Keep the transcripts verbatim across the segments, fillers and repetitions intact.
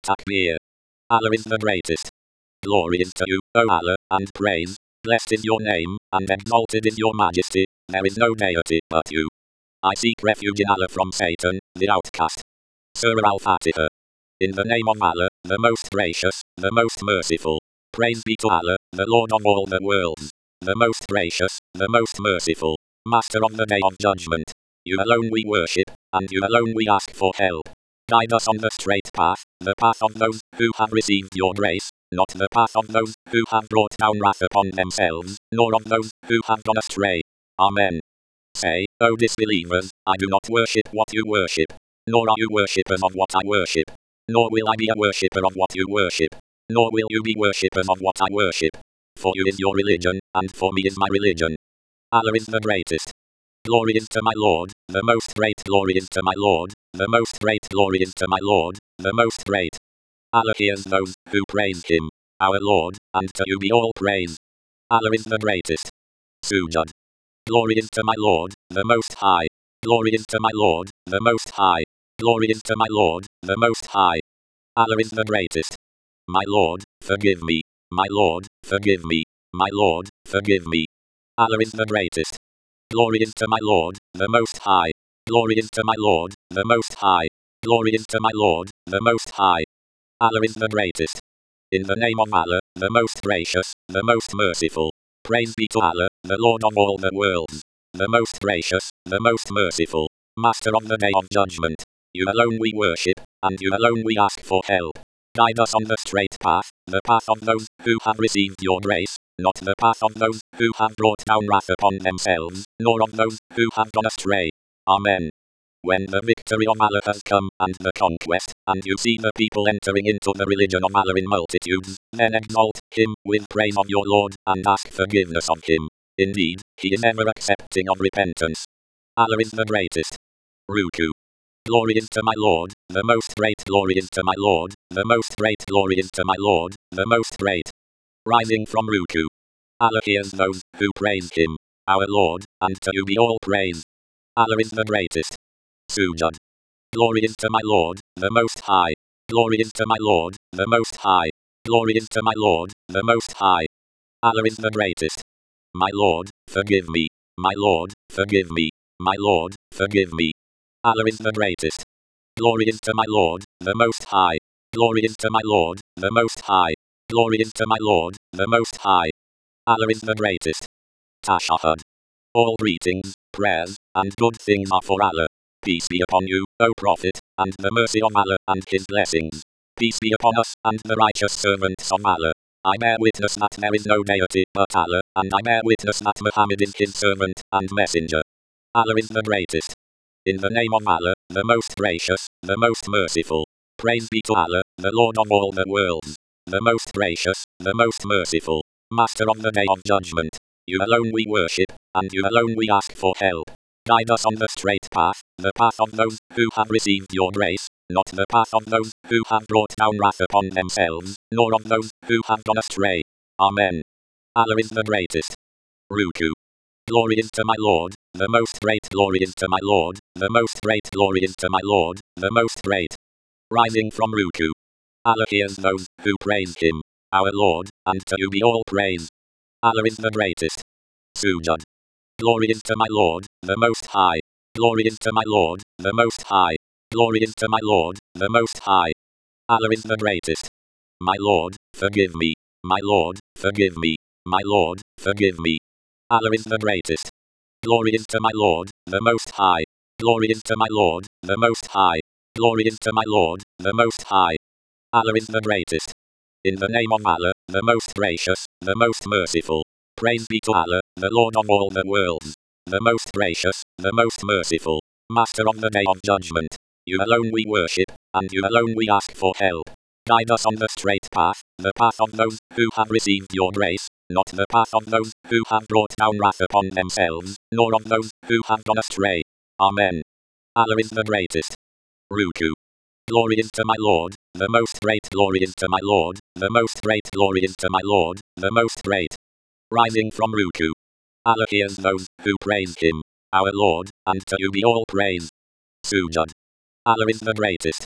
Takbir. Allah is the greatest. Glory is to you, O Allah, and praise. Blessed is your name, and exalted is your majesty. There is no deity but you. I seek refuge in Allah from Satan, the outcast. Surah Al-Fatiha. In the name of Allah, the most gracious, the most merciful. Praise be to Allah, the Lord of all the worlds. The most gracious, the most merciful. Master of the day of judgment. You alone we worship, and you alone we ask for help. Guide us on the straight path, the path of those who have received your grace, not the path of those who have brought down wrath upon themselves, nor of those who have gone astray. Amen. Say, O disbelievers, I do not worship what you worship, nor are you worshippers of what I worship, nor will I be a worshipper of what you worship, nor will you be worshippers of what I worship. For you is your religion, and for me is my religion. Allah is the greatest. Glory is to my Lord, the most great glory is to my Lord, the most great glory is to my Lord, the most great. Allah hears those who praise Him, our Lord, and to you be all praise. Allah is the greatest. Sujud. Glory is to my Lord, the Most High. Glory is to my Lord, the Most High. Glory is to my Lord, the Most High. Allah is the greatest. My Lord, forgive me. My Lord, forgive me. My Lord, forgive me. Allah is the greatest. Glory is to my Lord, the Most High. Glory is to my Lord, the Most High. Glory is to my Lord, the Most High. Allah is the greatest. In the name of Allah, the most gracious, the most merciful. Praise be to Allah, the Lord of all the worlds. The most gracious, the most merciful. Master of the day of judgment. You alone we worship, and you alone we ask for help. Guide us on the straight path, the path of those who have received your grace, not the path of those who have brought down wrath upon themselves, nor of those who have gone astray. Amen. When the victory of Allah has come, and the conquest, and you see the people entering into the religion of Allah in multitudes, then exalt Him with praise of your Lord, and ask forgiveness of Him. Indeed, He is ever accepting of repentance. Allah is the greatest. Ruku. Glory is to my Lord, the most great glory is to my Lord, the most great glory is to my Lord, the most great. Rising from Ruku. Allah hears those who praise Him, our Lord, and to you be all praise. Allah is the greatest. Sujud. Glory is to my Lord, the Most High. Glory is to my Lord, the Most High. Glory is to my Lord, the Most High. Allah is the greatest. My Lord, forgive me. My Lord, forgive me. My Lord, forgive me. Allah is the greatest. Glory is to my Lord, the Most High. Glory is to my Lord, the Most High. Glory is to my Lord, the Most High. Allah is the greatest. Tashahhud. All greetings, prayers, and good things are for Allah. Peace be upon you, O Prophet, and the mercy of Allah and His blessings. Peace be upon us and the righteous servants of Allah. I bear witness that there is no deity but Allah, and I bear witness that Muhammad is His servant and messenger. Allah is the greatest. In the name of Allah, the most gracious, the most merciful. Praise be to Allah, the Lord of all the worlds. The most gracious, the most merciful. Master of the day of judgment. You alone we worship, and you alone we ask for help. Guide us on the straight path, the path of those who have received your grace, not the path of those who have brought down wrath upon themselves, nor of those who have gone astray. Amen. Allah is the greatest. Ruku. Glory is to my Lord, the most great glory is to my Lord, the most great glory is to my Lord, the most great. Rising from Ruku. Allah hears those who praise Him, our Lord, and to you be all praise. Allah is the greatest. Sujud. Glory is to my Lord, the Most High. Glory is to my Lord, the Most High. Glory is to my Lord, the Most High. Allah is the greatest. My Lord, forgive me. My Lord, forgive me. My Lord, forgive me. Allah is the greatest. Glory is to my Lord, the Most High. Glory is to my Lord, the Most High. Glory is to my Lord, the Most High. Allah is the greatest. In the name of Allah, the most gracious, the most merciful. Praise be to Allah, the Lord of all the worlds. The most gracious, the most merciful. Master of the day of judgment. You alone we worship, and you alone we ask for help. Guide us on the straight path, the path of those who have received your grace, not the path of those who have brought down wrath upon themselves, nor of those who have gone astray. Amen. Allah is the greatest. Ruku. Glory is to my Lord, the most great glory is to my Lord, the most great glory is to my Lord, the most great. Rising from Ruku. Allah hears those who praise Him, our Lord, and to you be all praise. Sujud. Allah is the greatest.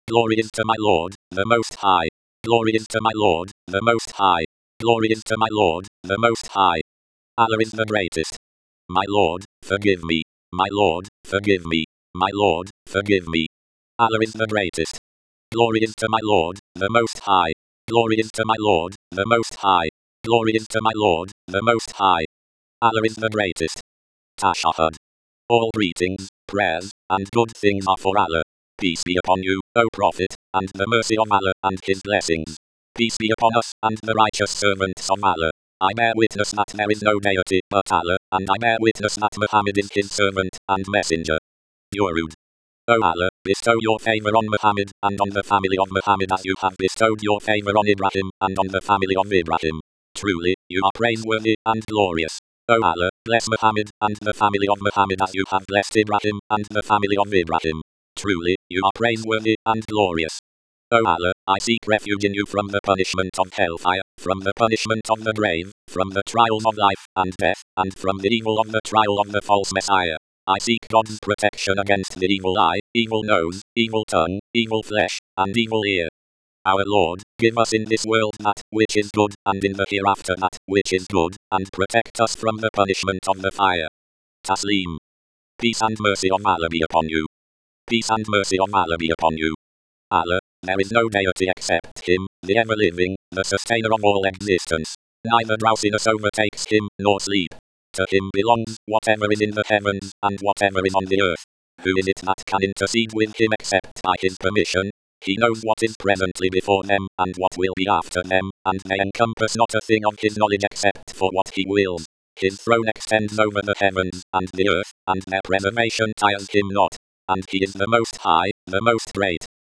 Glory is to my Lord, the Most High. Glory is to my Lord, the Most High. Glory is to my Lord, the Most High. Allah is the greatest. My Lord, forgive me. My Lord, forgive me. My Lord, forgive me. Allah is the greatest. Glory is to my Lord, the Most High. Glory is to my Lord, the Most High. Glory is to my Lord, the Most High. Allah is the greatest. Tashahhud. All greetings, prayers, and good things are for Allah. Peace be upon you, O Prophet, and the mercy of Allah and His blessings. Peace be upon us and the righteous servants of Allah. I bear witness that there is no deity but Allah, and I bear witness that Muhammad is His servant and messenger. Durud. O Allah, bestow your favor on Muhammad and on the family of Muhammad as you have bestowed your favor on Ibrahim and on the family of Ibrahim. Truly, you are praiseworthy and glorious. O Allah, bless Muhammad and the family of Muhammad as you have blessed Ibrahim and the family of Ibrahim. Truly, you are praiseworthy and glorious. O Allah, I seek refuge in you from the punishment of hellfire, from the punishment of the grave, from the trials of life and death, and from the evil of the trial of the false Messiah. I seek God's protection against the evil eye, evil nose, evil tongue, evil flesh, and evil ear. Our Lord, give us in this world that which is good, and in the hereafter that which is good, and protect us from the punishment of the fire. Taslim. Peace and mercy of Allah be upon you. Peace and mercy of Allah be upon you. Allah, there is no deity except Him, the ever-living, the sustainer of all existence. Neither drowsiness overtakes Him, nor sleep. To Him belongs whatever is in the heavens, and whatever is on the earth. Who is it that can intercede with Him except by His permission? He knows what is presently before them, and what will be after them, and they encompass not a thing of His knowledge except for what He wills. His throne extends over the heavens and the earth, and their preservation tires Him not. And He is the Most High, the Most Great.